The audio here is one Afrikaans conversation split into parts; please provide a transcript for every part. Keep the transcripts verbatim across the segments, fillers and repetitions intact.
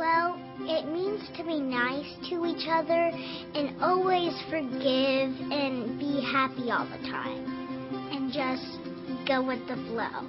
Well, it means to be nice to each other and always forgive and be happy all the time and just go with the flow.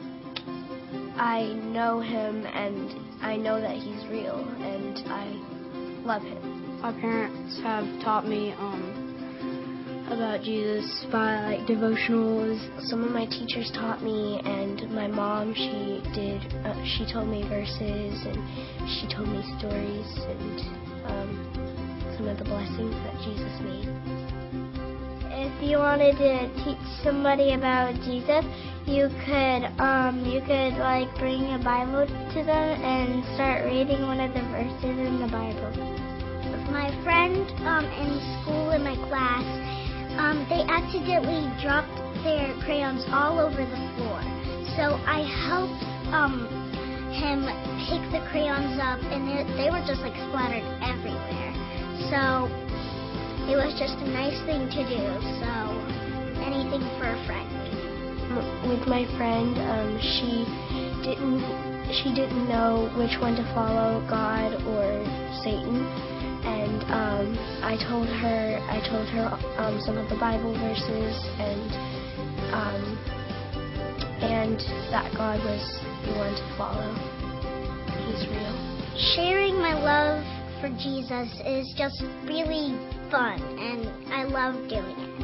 I know him and I know that he's real and I love him. My parents have taught me um, about Jesus by like devotionals. Some of my teachers taught me, and my mom, she did, uh, she told me verses, and she told me stories, and um, some of the blessings that Jesus made. If you wanted to teach somebody about Jesus, you could, um, you could like bring a Bible to them and start reading one of the verses in the Bible. My friend um, in school, in my class, Um, they accidentally dropped their crayons all over the floor. So I helped um, him pick the crayons up, and it, they were just like splattered everywhere. So it was just a nice thing to do. So anything for a friend. With my friend, um, she didn't she didn't know which one to follow, God or Satan. And um, I told her, I told her um, some of the Bible verses, and um, and that God was the one to follow. He's real. Sharing my love for Jesus is just really fun, and I love doing it.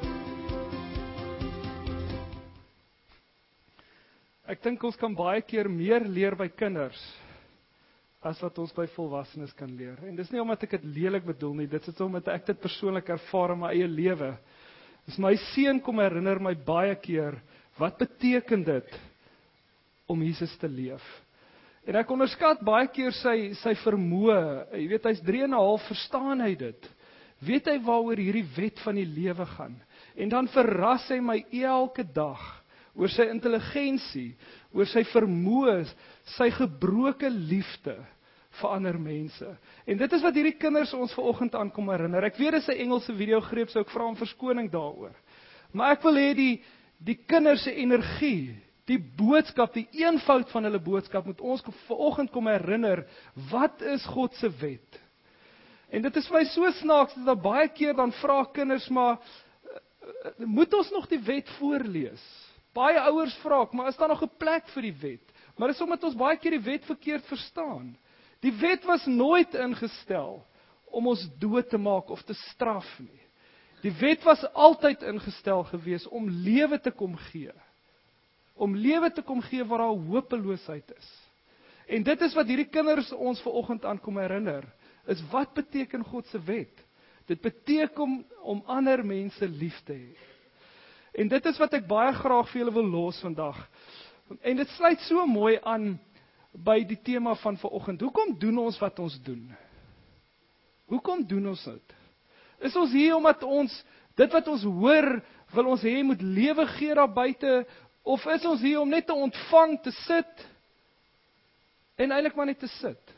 Ek dink ons kan baie keer meer leer by kinders as wat ons by volwassenes kan leer. En dis nie omdat ek dit lelik bedoel nie, dit is omdat ek dit persoonlik ervaar in my eie lewe. Dis my seun kom herinner my baie keer, wat beteken dit om Jesus te leef? En ek onderskat baie keer sy, sy vermoë, jy weet, hy's drie en 'n half, verstaan hy dit? Weet hy waaroor hierdie wet van die lewe gaan? En dan verras hy my elke dag, oor sy intelligensie, oor sy vermoë, sy gebroke liefde vir ander mense. En dit is wat hierdie kinders ons vanoggend aan kom herinner. Ek weet dis 'n Engelse videogreep, so ek vra om verskoning daaroor. Maar ek wil hê die die kinders se energie, die boodskap, die eenvoud van hulle boodskap moet ons vanoggend kom herinner, wat is God se wet? En dit is vir my so snaaks dat baie keer dan vra kinders maar moet ons nog die wet voorlees? Baie ouers vra ek, maar is daar nog 'n plek vir die wet? Maar dis omdat ons baie keer die wet verkeerd verstaan. Die wet was nooit ingestel om ons dood te maak of te straf nie. Die wet was altyd ingestel gewees om lewe te kom gee. Om lewe te kom gee waar daar hopeloosheid is. En dit is wat hierdie kinders ons vanoggend aan kom herinner, is wat beteken God se wet? Dit beteken om, om ander mense lief te hê. En dit is wat ek baie graag vir julle wil los vandag. En dit sluit so mooi aan by die tema van vanoggend. Hoekom doen ons wat ons doen? Hoekom doen ons dit? Is ons hier omdat ons, dit wat ons hoor, wil ons hê moet lewe gee daar buite, of is ons hier om net te ontvang, te sit, en eintlik maar net te sit?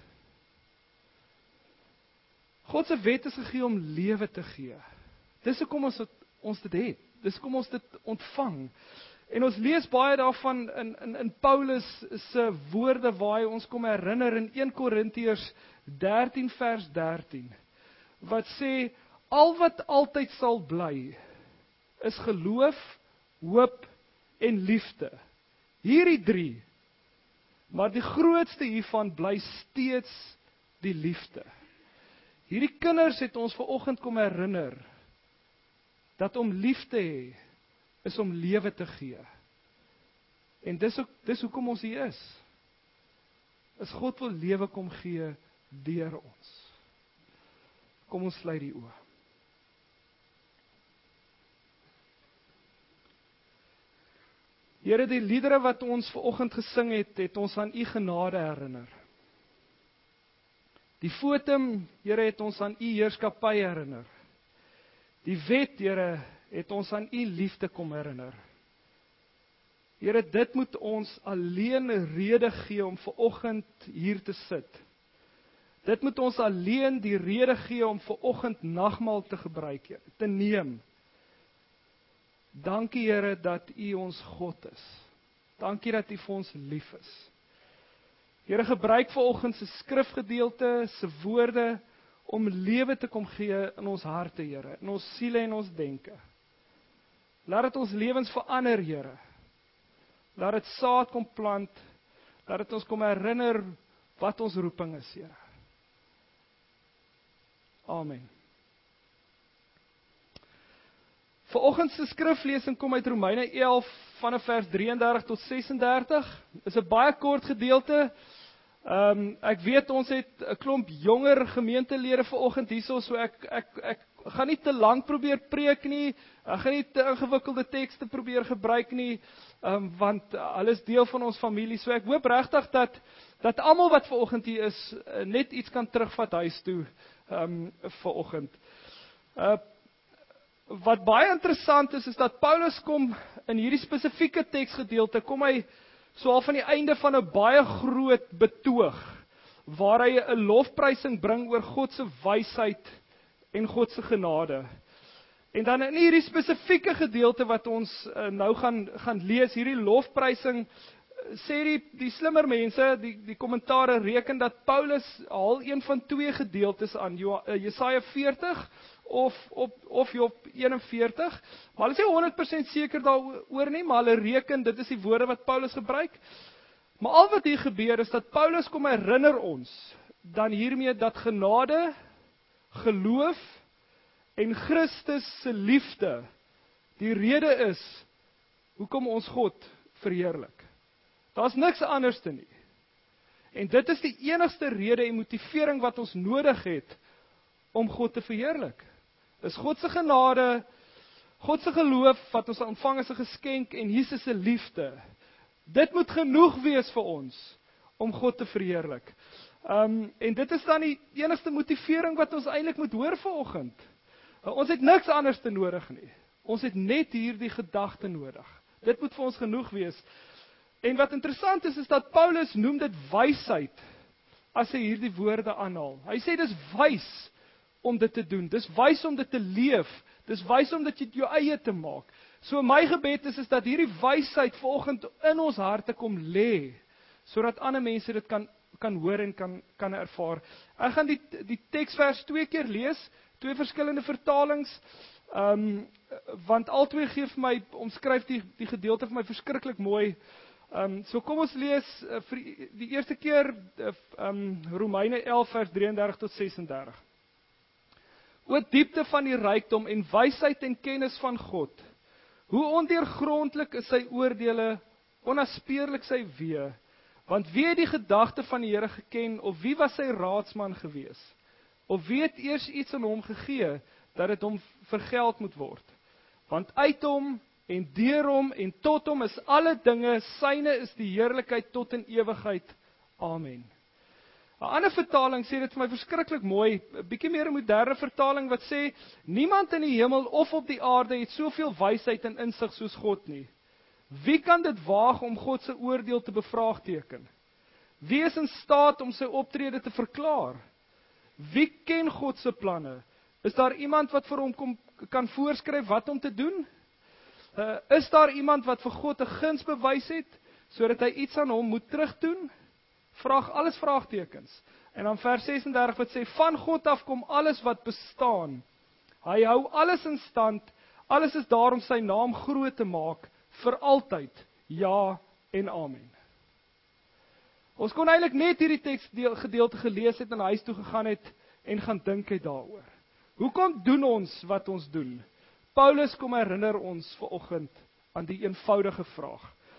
God se wet is gegee om lewe te gee. Dis hoekom ons, ons dit het. Dis hoekom ons dit ontvang. En ons lees baie daarvan in, in, in Paulus se woorde waar hy ons kom herinner in Eerste Korintiërs dertien vers dertien. Wat sê, al wat altyd sal bly, is geloof, hoop en liefde. Hierdie drie. Maar die grootste hiervan bly steeds die liefde. Hierdie kinders het ons vanoggend kom herinner, dat om lief te hê, is om lewe te gee. En dis, ook, dis hoekom ons hier is. Is God wil lewe kom gee deur ons. Kom ons sluit die oë. Here, die liedere wat ons vanoggend gesing het, het ons aan U genade herinner. Die fotum, Here, het ons aan U heerskappy herinner. Die wet, Here, het ons aan U liefde kom herinner. Here, dit moet ons alleen 'n rede gee om vanoggend hier te sit. Dit moet ons alleen die rede gee om vanoggend nagmaal te gebruik, Here, te neem. Dankie, Here, dat U ons God is. Dankie dat U vir ons lief is. Here, gebruik vanoggend se skrifgedeelte, se woorde, om lewe te kom gee in ons harte, Here, in ons siele en ons denke. Laat dit ons lewens verander, Here. Laat dit saad kom plant, laat dit ons kom herinner wat ons roeping is, Here. Amen. Vanoggend se skriflesing kom uit Romeine elf vanaf vers drieëndertig tot sesendertig. Is 'n baie kort gedeelte. Um, ek weet ons het 'n klomp jonger gemeentelede vanoggend hierso, so ek ek ek gaan nie te lank probeer preek nie. Ek gaan nie te ingewikkelde tekste probeer gebruik nie, um, want hulle is deel van ons familie. So ek hoop regtig dat dat almal wat vanoggend hier is net iets kan terugvat huis toe um, vanoggend. Uh, wat baie interessant is is dat Paulus kom in hierdie spesifieke teksgedeelte kom hy so al van die einde van 'n baie groot betoog, waar hy 'n lofprysing bring oor God se wysheid en God se genade. En dan in hierdie spesifieke gedeelte wat ons uh, nou gaan gaan lees, hierdie lofprysing, sê die die slimmer mense, die die kommentare reken dat Paulus haal een van twee gedeeltes aan, Jesaja veertig of op of Job eenenveertig, maar hulle is nie honderd persent seker daaroor nie, maar hulle reken dit is die woorde wat Paulus gebruik. Maar al wat hier gebeur is dat Paulus kom herinner ons dan hiermee dat genade, geloof en Christus se liefde die rede is hoekom ons God verheerlik. Daar's niks anders te nie. En dit is die enigste rede en motivering wat ons nodig het om God te verheerlik. Dis God se genade, God se geloof wat ons ontvang as 'n geskenk en Jesus se liefde. Dit moet genoeg wees vir ons om God te verheerlik. Um, en dit is dan die enigste motivering wat ons eintlik moet hoor vanoggend. Uh, ons het niks anders te nodig nie. Ons het net hierdie gedagte nodig. Dit moet vir ons genoeg wees. En wat interessant is, is dat Paulus noem dit wysheid as hy hierdie woorde aanhaal. Hy sê dis wys om dit te doen. Dis wys om dit te leef. Dis wys om dit jou eie te maak. So my gebed is, is dat hierdie wysheid vanoggend in ons harte kom lê, sodat ander mense dit kan kan hoor en kan kan ervaar. Ek gaan die die teksvers twee keer lees, twee verskillende vertalings, um, want albei gee vir my omskryf die die gedeelte vir my verskriklik mooi. Um, so kom ons lees uh, vir die eerste keer uh, um, Romeine elf vers drieëndertig tot sesendertig. O diepte van die rykdom en wysheid en kennis van God. Hoe ondeurgrondlik is sy oordeele, onnaspeurlik sy weë. Want wie het die gedagte van die Here geken, of wie was sy raadsman gewees? Of wie het eers iets aan hom gegee, dat dit hom vergeld moet word? Want uit hom en deur hom en tot hom is alle dinge, syne is die heerlikheid tot in ewigheid. Amen. 'n Ander vertaling sê dit vir my verskriklik mooi, 'n bietjie meer 'n moderne vertaling wat sê, niemand in die hemel of op die aarde het soveel wysheid en insig soos God nie. Wie kan dit waag om God se oordeel te bevraagteken? Wie is in staat om sy optrede te verklaar? Wie ken God se planne? Is daar iemand wat vir hom kom, kan voorskryf wat om te doen? Uh, is daar iemand wat vir God 'n guns bewys het, sodat hy iets aan hom moet terugdoen? Vraag, alles vraagtekens. En dan vers sesendertig wat sê, van God af kom alles wat bestaan. Hy hou alles in stand, alles is daar om sy naam groot te maak, vir altyd, ja en amen. Ons kon eintlik net hierdie teks gedeelte gelees het en huis toe gegaan het en gaan dink het daaroor. Hoekom doen ons wat ons doen? Paulus kom herinner ons vanoggend aan die eenvoudige vraag.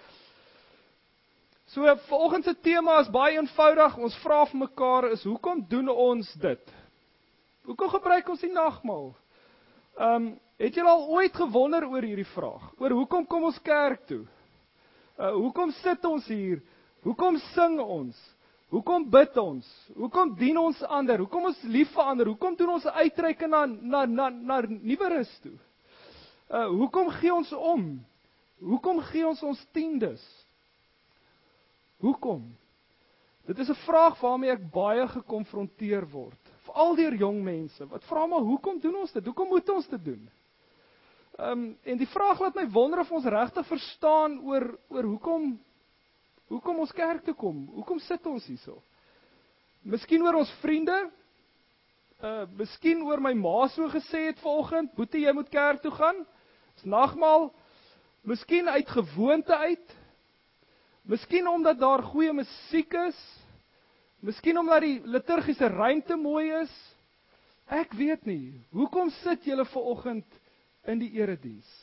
So vanoggend se tema is baie eenvoudig. Ons vra vir mekaar is, hoekom doen ons dit? Hoekom gebruik ons die nagmaal? Ehm um, Het jy al ooit gewonder oor hierdie vraag? Oor hoekom kom ons kerk toe? Uh, hoekom sit ons hier? Hoekom sing ons? Hoekom bid ons? Hoekom dien ons ander? Hoekom ons lief vir ander? Hoekom doen ons uitreike na na na na nuweres toe? Uh, hoekom gee ons om? Hoekom gee ons ons tiendes? Hoekom? Dit is 'n vraag waarmee ek baie gekonfronteer word. Veral deur jong mense. Wat vra maar, hoekom doen ons dit? Hoekom moet ons dit doen? Um, en die vraag laat my wonder of ons regtig verstaan oor, oor hoekom, Hoekom ons kerk toe kom? Hoekom sit ons hierso? Miskien oor ons vriende, uh, miskien oor my ma so gesê het vanoggend, Boetie, jy moet kerk toe gaan, dis nagmaal, miskien uit gewoonte uit, miskien omdat daar goeie musiek is, miskien omdat die liturgiese ruimte mooi is, ek weet nie, hoekom sit julle vanoggend in die erediens?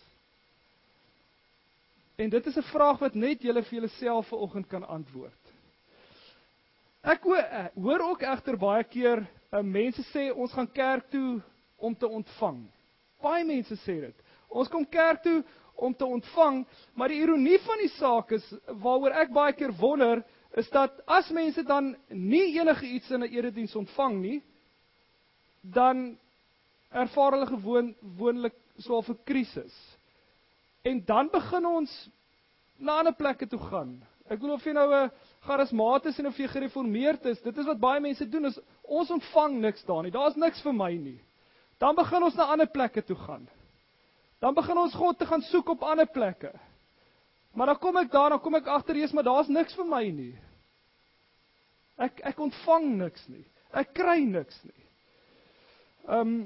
En dit is 'n vraag wat net julle vir julleself vanoggend kan antwoord. Ek hoor ook egter baie keer, uh, mense sê, ons gaan kerk toe om te ontvang. Baie mense sê dit. Ons kom kerk toe om te ontvang, maar die ironie van die saak is, waaroor ek baie keer wonder, is dat as mense dan nie enige iets in 'n erediens ontvang nie, dan ervaar hulle gewoon, gewoonlik so 'n krisis. En dan begin ons na ander plekke toe gaan. Ek bedoel of jy nou 'n charismaat is en of jy gereformeerd is, dit is wat baie mense doen, is ons ontvang niks daar nie, daar is niks vir my nie. Dan begin ons na ander plekke toe gaan. Dan begin ons God te gaan soek op ander plekke. Maar dan kom ek daar, dan kom ek agter eers, maar daar's niks vir my nie. Ek ek ontvang niks nie. Ek kry niks nie. Ehm um,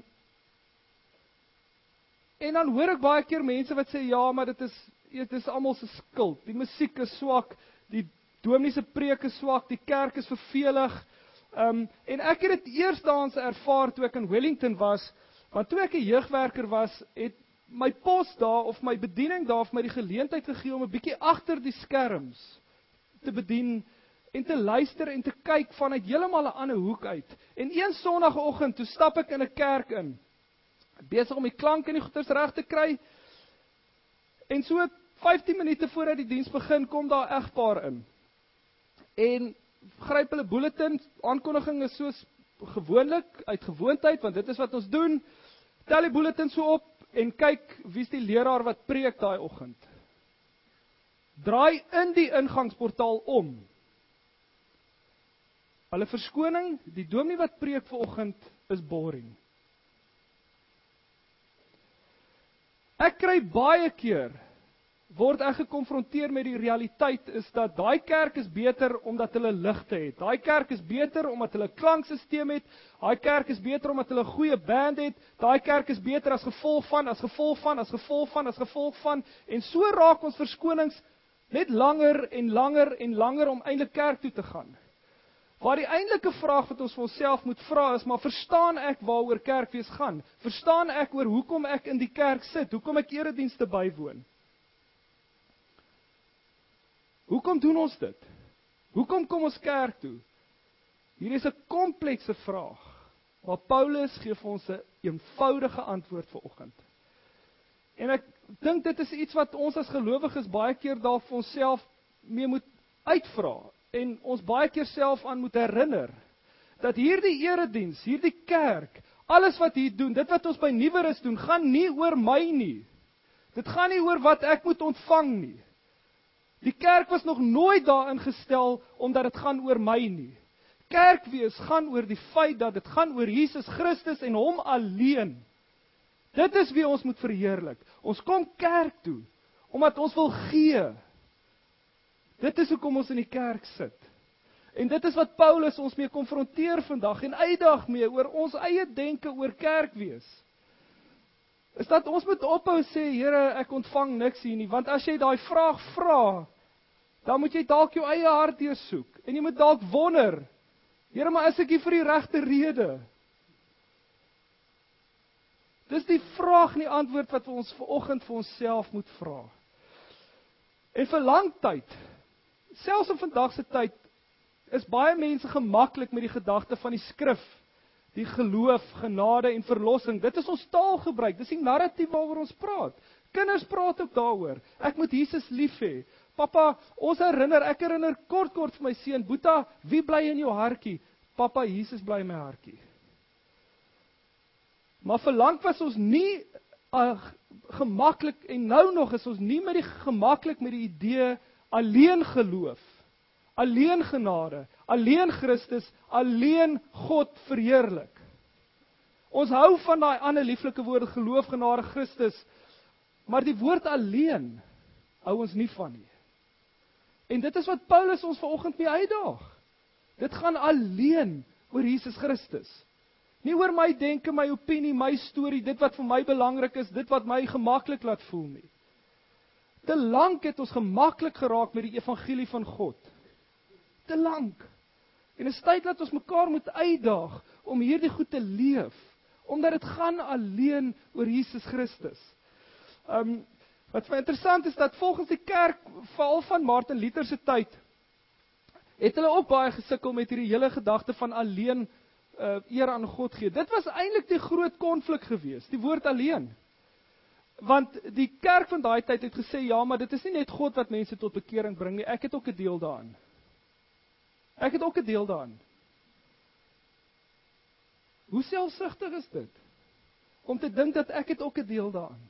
En dan hoor ek baie keer mense wat sê, ja, maar dit is, dit is almal se skuld. Die musiek is swak, die dominee se preek is swak, die kerk is vervelig. Um, en ek het dit eerstens ervaar toe ek in Wellington was, want toe ek 'n jeugwerker was, het my pos daar, of my bediening daar, of my die geleentheid gegee om 'n bietjie agter die skerms te bedien, en te luister en te kyk vanuit heeltemal 'n ander hoek uit. En een sonnagoggend, toe stap ek in 'n kerk in, besig om die klank en die goeters reg te kry, en so vyftien minute voordat die diens begin, kom daar 'n egpaar in, en gryp hulle bulletin, aankondiging is soos gewoonlik, uit gewoonheid, want dit is wat ons doen, tel die bulletin so op, en kyk, wie is die leraar wat preek daai oggend. Draai in die ingangsportaal om. Hulle verskoning, die dominee wat preek vanoggend is boring. Ek kry baie keer, word ek gekonfronteer met die realiteit, is dat daai kerk is beter omdat hulle ligte het. Daai kerk is beter omdat hulle klanksysteem het. Daai kerk is beter omdat hulle 'n goeie band het. Daai kerk is beter as gevolg van, as gevolg van, as gevolg van, as gevolg van. En so raak ons verskonings net langer en langer en langer om eintlik kerk toe te gaan. Waar die eintlike vraag wat ons vir onsself moet vra is, maar verstaan ek waaroor kerkwees gaan? Verstaan ek oor hoekom ek in die kerk sit? Hoekom ek eredienste bywoon? Hoekom doen ons dit? Hoekom kom ons kerk toe? Hier is 'n komplekse vraag, maar Paulus gee vir ons 'n eenvoudige antwoord vanoggend. En ek dink dit is iets wat ons as gelowiges baie keer daar vir onsself mee moet uitvra, en ons baie keer self aan moet herinner, dat hierdie erediens, hierdie kerk, alles wat hier doen, dit wat ons by Nuweris doen, gaan nie oor my nie. Dit gaan nie oor wat ek moet ontvang nie. Die kerk was nog nooit daarin gestel, omdat dit gaan oor my nie. Kerkwees gaan oor die feit dat dit gaan oor Jesus Christus en hom alleen. Dit is wie ons moet verheerlik. Ons kom kerk toe, omdat ons wil gee. Dit is hoekom ons in die kerk sit. En dit is wat Paulus ons mee konfronteer vandag, en uitdag mee oor ons eie denke oor kerkwees. Is dat ons moet ophou sê, Here, ek ontvang niks hier nie, want as jy daai vraag vra, dan moet jy dalk jou eie hart deursoek, en jy moet dalk wonder, Here, maar is ek hier vir die regte rede? Dis die vraag en die antwoord wat ons vanoggend vir onsself moet vra. En vir lang tyd, selfs in vandag se tyd, is baie mense gemaklik met die gedagte van die skrif, die geloof, genade en verlossing. Dit is ons taalgebruik, dis die narratief waaroor ons praat. Kinders praat ook daaroor. Ek moet Jesus lief hê. Papa, ons herinner, ek herinner kort kort vir my seun, Boeta, wie bly in jou hartjie? Papa, Jesus bly in my hartjie. Maar verlang was ons nie uh, gemaklik, en nou nog is ons nie met die gemaklik met die idee alleen geloof, alleen genade, alleen Christus, alleen God verheerlik. Ons hou van daai ander lieflike woorde, geloof, genade, Christus, maar die woord alleen hou ons nie van nie. En dit is wat Paulus ons vanoggend mee uitdaag. Dit gaan alleen oor Jesus Christus. Nie oor my denke, my opinie, my storie, dit wat vir my belangrik is, dit wat my gemaklik laat voel nie. Te lank het ons gemaklik geraak met die evangelie van God. Te lank. En 'n tyd dat ons mekaar moet uitdaag om hierdie goed te leef, omdat dit gaan alleen oor Jesus Christus. Um, wat vir interessant is, dat volgens die kerk, veral van Martin Luther se tyd, het hulle ook baie gesukkel met hierdie hele gedagte van alleen uh, eer aan God gee. Dit was eintlik die groot konflik geweest, die woord alleen. Want die kerk van daai tyd het gesê, ja, maar dit is nie net God wat mense tot bekering bring nie, ek het ook 'n deel daarin. Ek het ook 'n deel daarin. Hoe selfsugtig is dit? Om te dink dat ek het ook 'n deel daarin.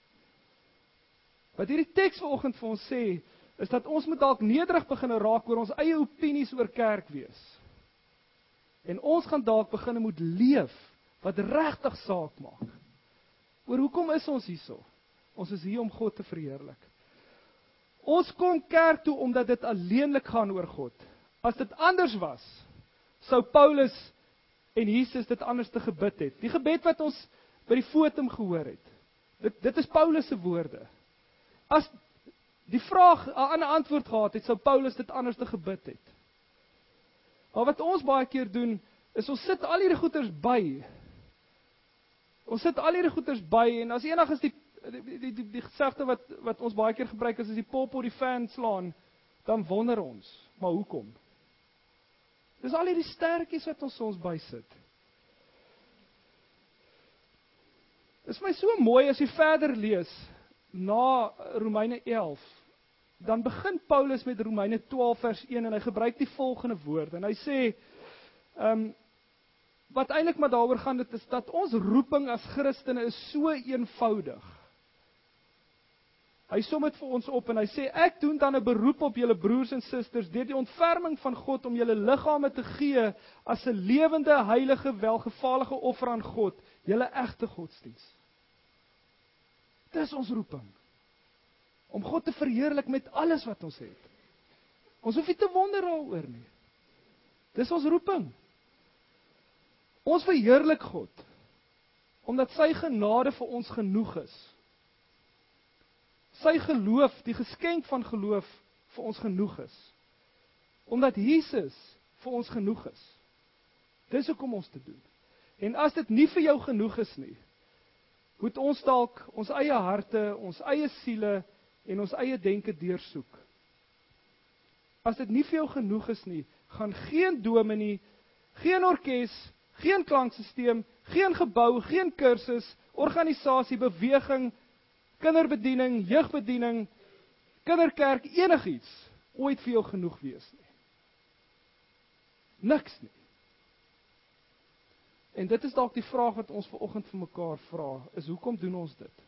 Wat hierdie teks vanoggend vir ons sê, is dat ons moet dalk nederig begin raak oor ons eie opinies oor kerk wees. En ons gaan dalk begin moet leef wat regtig saak maak. Oor hoekom is ons hierso? Ons is hier om God te verheerlik. Ons kom kerk toe omdat dit alleenlik gaan oor God. As dit anders was, sou Paulus en Jesus dit anders te gebid het. Die gebed wat ons by die fotum gehoor het, dit, dit is Paulus se woorde. As die vraag 'n ander antwoord gehad het, sou Paulus dit anders te gebid het. Maar wat ons baie keer doen, is ons sit al hierdie goeters by. Ons sit al hierdie goeters by, en as eendag is die, die, die, die, die gesegde wat, wat ons baie keer gebruik is, as die pop op die fan slaan, dan wonder ons, maar hoekom? Dis al hierdie stertjies wat ons soms bysit. Dis my so mooi as jy verder lees, na Romeine elf, dan begin Paulus met Romeine twaalf vers een, en hy gebruik die volgende woord, en hy sê, um, wat eintlik maar daaroor gaan, dit is dat ons roeping as Christene is so eenvoudig. Hy som dit vir ons op, en hy sê, ek doen dan 'n beroep op julle broers en susters, deur die ontferming van God, om julle liggame te gee, as 'n lewende, heilige, welgevallige offer aan God, julle egte godsdiens. Dis ons roeping. Om God te verheerlik met alles wat ons het. Ons hoef nie te wonder daaroor nie. Dis ons roeping. Ons verheerlik God, omdat sy genade vir ons genoeg is. Sy geloof, die geskenk van geloof, vir ons genoeg is. Omdat Jesus vir ons genoeg is. Dis hoekom ons te doen. En as dit nie vir jou genoeg is nie, moet ons dalk ons eie harte, ons eie siele en ons eie denke deursoek. As dit nie vir jou genoeg is nie, gaan geen dominee, geen orkes, geen klanksysteem, geen gebou, geen kursus, organisasie, beweging, kinderbediening, jeugbediening, kinderkerk, enigiets ooit vir jou genoeg wees nie. Niks nie. En dit is dalk die vraag wat ons vanoggend vir mekaar vra, is hoekom doen ons dit?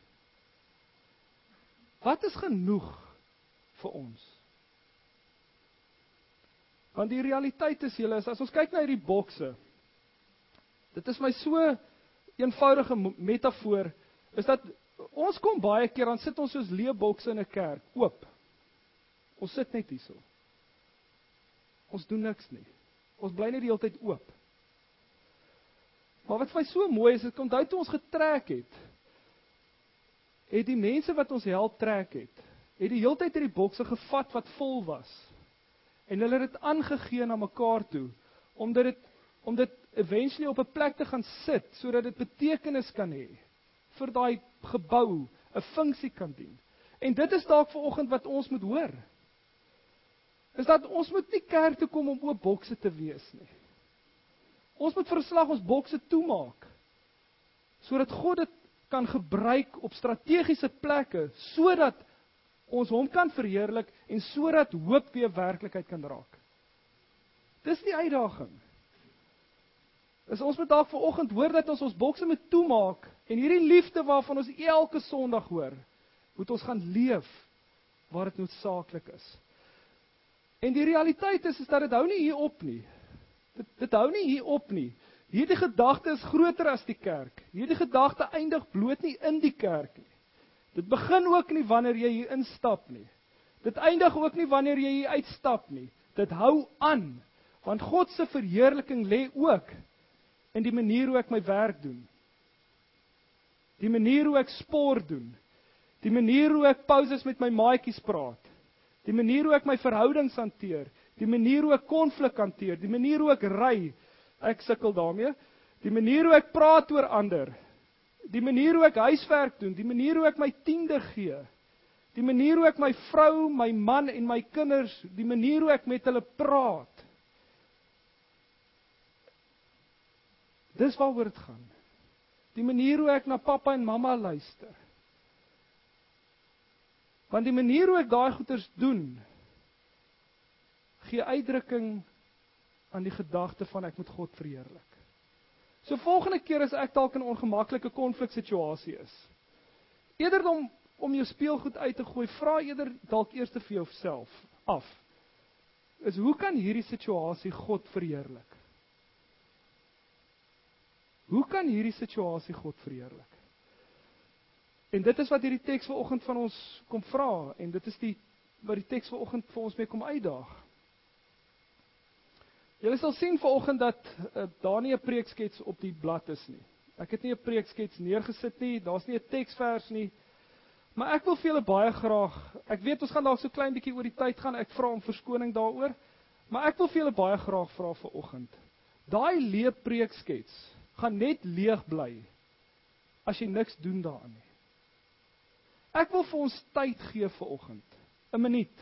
Wat is genoeg vir ons? Want die realiteit is, julle, is as ons kyk na hierdie bokse, dit is my so eenvoudige metafoor, is dat ons kom baie keer, dan sit ons soos leebokse in 'n kerk, oop. Ons sit net hierso. Ons doen niks nie. Ons bly net die hele tyd oop. Maar wat vir my so mooi is, ek onthou toe ons getrek het, het die mense wat ons help trek het, het die hele tyd hierdie bokse gevat wat vol was, en hulle het dit aangegee na mekaar toe, omdat dit, om dit eventually op 'n plek te gaan sit, sodat dit betekenis kan hê, vir daai gebou, 'n funksie kan dien. En dit is dalk vanoggend wat ons moet hoor, is dat ons moet nie kerk toe kom om oop bokse te wees nie. Ons moet verslag ons bokse toemaak, sodat God dit kan gebruik op strategiese plekke, sodat ons hom kan verheerlik, en sodat hoop weer werklikheid kan raak. Dis die uitdaging. Is ons moet dalk vanoggend hoor dat ons ons bokse moet toemaak, en hierdie liefde waarvan ons elke Sondag hoor, moet ons gaan leef, waar dit noodsaaklik is. En die realiteit is, is dat dit hou nie hier op nie. Dit, dit hou nie hier op nie. Hierdie gedagte is groter as die kerk. Hierdie gedagte eindig bloot nie in die kerk nie. Dit begin ook nie wanneer jy hier instap nie. Dit eindig ook nie wanneer jy hier uitstap nie. Dit hou aan, want God se verheerliking lê ook in die manier hoe ek my werk doen. Die manier hoe ek sport doen. Die manier hoe ek pauses met my maatjies praat. Die manier hoe ek my verhoudings hanteer. Die manier hoe ek konflik hanteer. Die manier hoe ek ry. Ek sukkel daarmee. Die manier hoe ek praat oor ander. Die manier hoe ek huiswerk doen. Die manier hoe ek my tiende gee. Die manier hoe ek my vrou, my man en my kinders, die manier hoe ek met hulle praat. Dis waaroor dit gaan. Die manier hoe ek na pappa en mamma luister. Want die manier hoe ek daai goeders doen, gee uitdrukking aan die gedagte van ek moet God verheerlik. So volgende keer as ek dalk in 'n ongemaklike konfliksituasie is, eerder om om jou speelgoed uit te gooi, vra eerder dalk eers vir jouself af. Is hoe kan hierdie situasie God verheerlik? Hoe kan hierdie situasie God verheerlik? En dit is wat hierdie teks vanoggend van ons kom vra, en dit is die wat die teks vanoggend vir ons mee kom uitdaag. Julle sal sien vanoggend dat uh, daar nie 'n preekskets op die blad is nie. Ek het nie 'n preekskets neergesit nie, daar's nie 'n teksvers nie. Maar ek wil vir julle baie graag, ek weet ons gaan dalk so klein bietjie oor die tyd gaan, ek vra om verskoning daaroor, maar ek wil vir julle baie graag vra vanoggend. Daai leë preekskets gaan net leeg bly as jy niks doen daaraan nie. Ek wil vir ons tyd gee vanoggend, 'n minuut.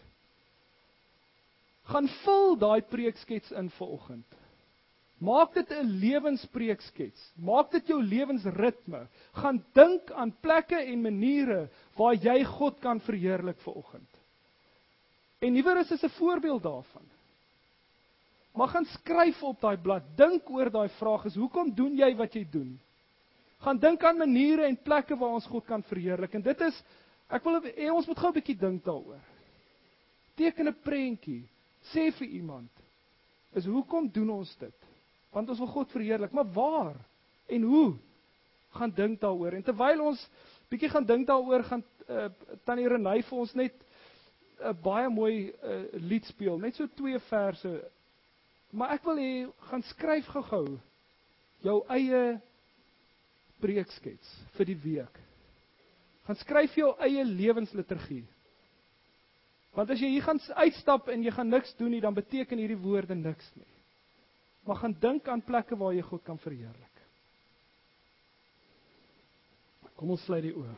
Gaan vul daai preekskets in vanoggend. Maak dit 'n lewenspreekskets. Maak dit jou lewensritme. Gaan dink aan plekke en maniere waar jy God kan verheerlik vanoggend. En liewer is dit 'n voorbeeld daarvan. Maar gaan skryf op daai blad. Dink oor daai vraag is, hoekom doen jy wat jy doen? Gaan dink aan maniere en plekke waar ons God kan verheerlik. En dit is, ek wil hê ons moet gou 'n bietjie dink daaroor. Teken 'n prentjie. Sê vir iemand, is hoekom doen ons dit? Want ons wil God verheerlik, maar waar en hoe? Gaan dink daaroor. En terwyl ons bietjie gaan dink daaroor, gaan uh, Tannie Renay vir ons net 'n uh, baie mooi uh, lied speel, net so twee verse. Maar ek wil hê, gaan skryf gou-gou jou eie preekskets vir die week. Gaan skryf jou eie lewensliturgie. Want as jy hier gaan uitstap en jy gaan niks doen nie, dan beteken hierdie woorde niks nie. Maar gaan dink aan plekke waar jy God kan verheerlik. Kom ons sluit die oë.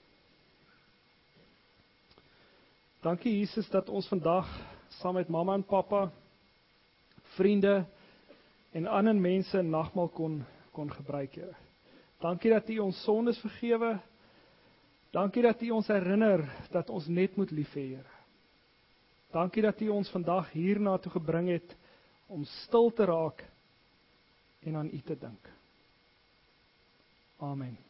Dankie Jesus dat ons vandag saam met mamma en pappa, vriende en ander mense nagmaal kon kon gebruik, Here. Dankie dat U ons sondes vergewe. Dankie dat U ons herinner dat ons net moet lief hê, Here. Dankie dat U ons vandag hierna toe gebring het om stil te raak en aan U te dink. Amen.